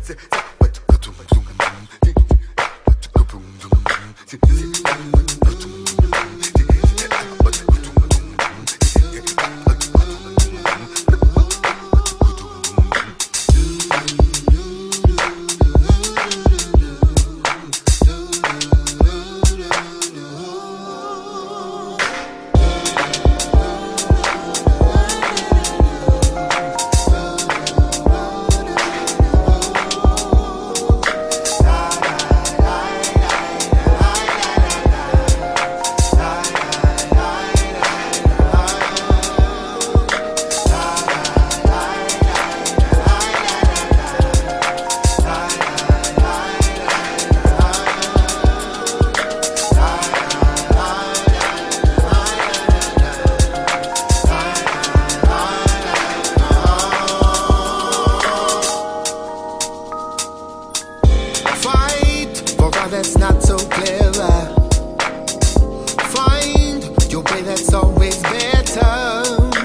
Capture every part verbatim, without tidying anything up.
That's not so clever. Find your way, that's always better.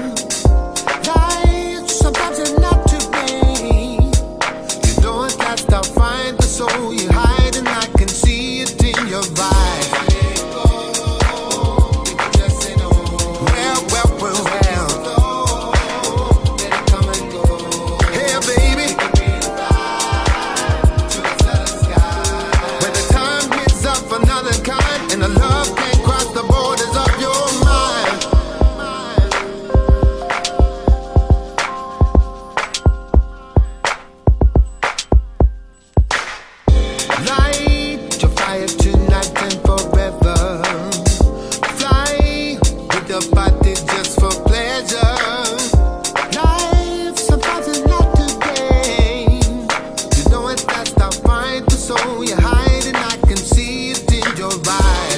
Life sometimes is not to blame. You don't cast out, find the soul you hide, and I can see it in your vibe. Well, well, well, well. Hey, baby. Another kind, and the love can't cross the borders of your mind. Light your fire tonight and forever. Fly with the body just for pleasure. Life sometimes is not to blame. You know it's best to find the soul you hide, and I can see your vibe.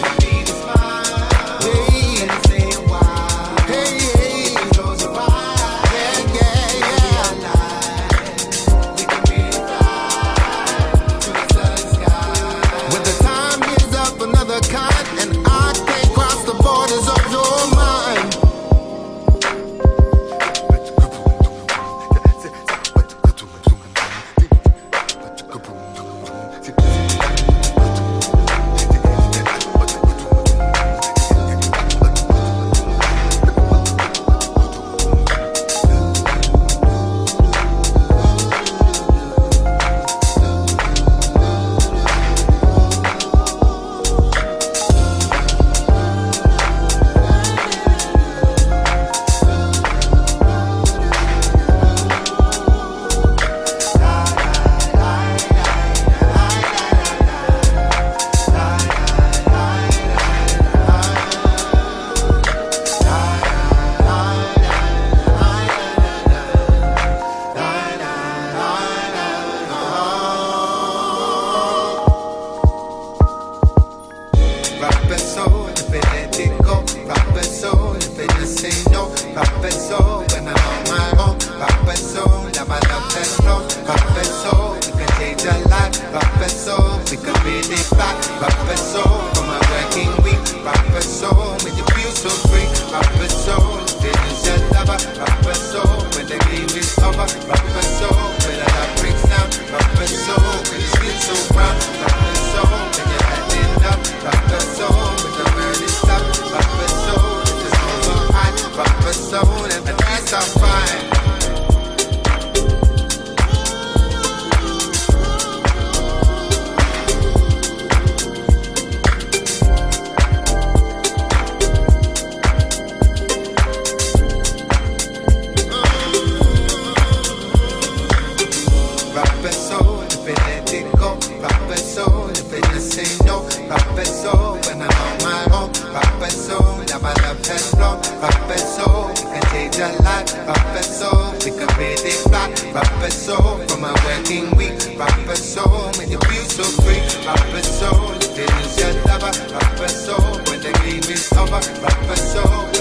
Hey, hey, hey. Yeah, yeah, yeah. When the time is up, another kind, and I can't cross the borders of your mind. When I'm on my own, rock and soul, now my love that's flow. Rock and soul, we can change a lot. Rock and soul, we can really rock. Rock and soul, for my working week. Rock and soul, when you feel so free. Rock and soul, feelings your lover. Rock and soul, when the game is over. Rock and soul, when the love breaks down. Rock and soul, when you feel so rough. Rock and soul, when you're heading up. Rock and soul, when the world is stuck. Rock and soul, when the souls are high. Rock and soul, and the beats are fine. From my working week, rock and soul, make you feel so free. Rock and soul, feelings your lover. Rock and soul, when the game is over. Rock and soul.